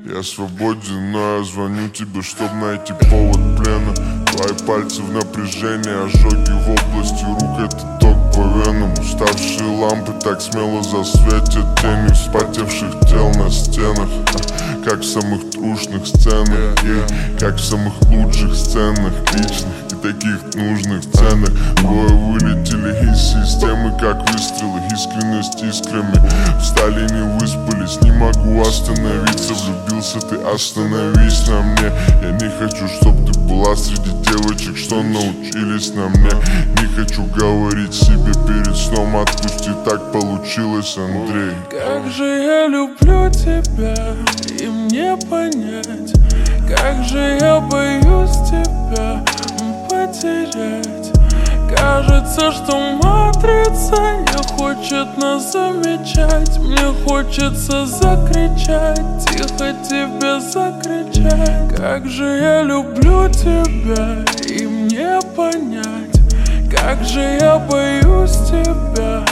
Я свободен, но я звоню тебе, чтоб найти повод плена. Твои пальцы в напряжении, ожоги в области рук, это ток по венам. Уставшие лампы так смело засветят тени вспотевших тел на стенах, как в самых трушных сценах, как в самых лучших сценах, личных и таких нужных ценах. Двое вылетели из системы, как выстрелы, искренность искрами. Встали, не выспались, не могу остановиться. Влюбился ты, остановись на мне. Я не хочу, чтоб ты была среди девочек, что научились на мне. Не хочу говорить себе перед сном, отпусти, так получилось, Андрей. Как же я люблю тебя, и мне понять, как же я боюсь тебя потерять. Кажется, что матрица не хочет нас замечать. Мне хочется закричать, тихо тебе закричать. Как же я люблю тебя, и мне понять, как же я боюсь тебя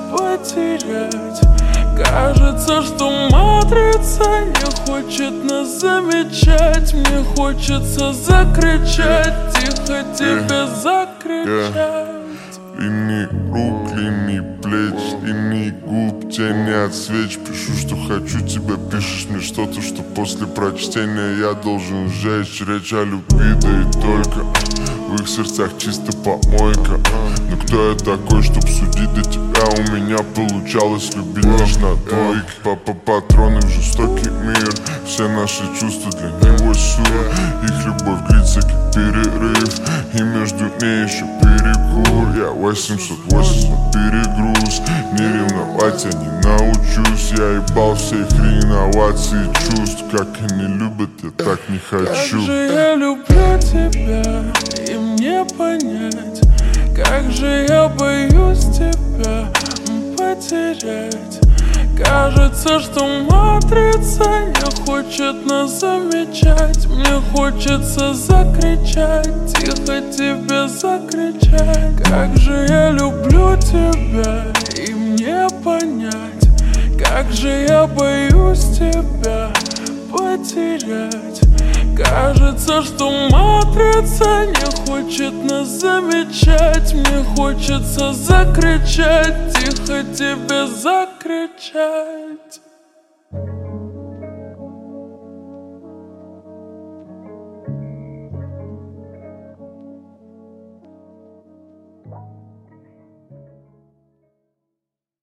потерять. Кажется, что матрица не хочет нас замечать. Мне хочется закричать, тихо тебе закричать. Линии рук, линии плеч, линии губ, тени от свеч. Пишу, что хочу тебя, пишешь мне что-то, что после прочтения я должен сжечь. Речь о любви, да и только в их сердцах чисто помойка. Но кто я такой, чтоб судить до тебя? У меня получалось любить лишь на двойке. Папа патроны в жестокий мир, все наши чувства для него сюр. Их любовь длится как перерыв, и между ней еще перекур. Я 880 перегруз, не ревновать я не научусь. Я ебал все их реновации чувств, как они любят, я так не хочу. Как же я люблю тебя, и мне понять, как же я боюсь тебя потерять. Кажется, что матрица не хочет нас замечать. Мне хочется закричать, тихо тебе закричать. Как же я люблю тебя, и мне понять, как же я боюсь тебя потерять. Кажется, что матрица не хочет нас замечать. Мне хочется закричать, тихо тебе закричать.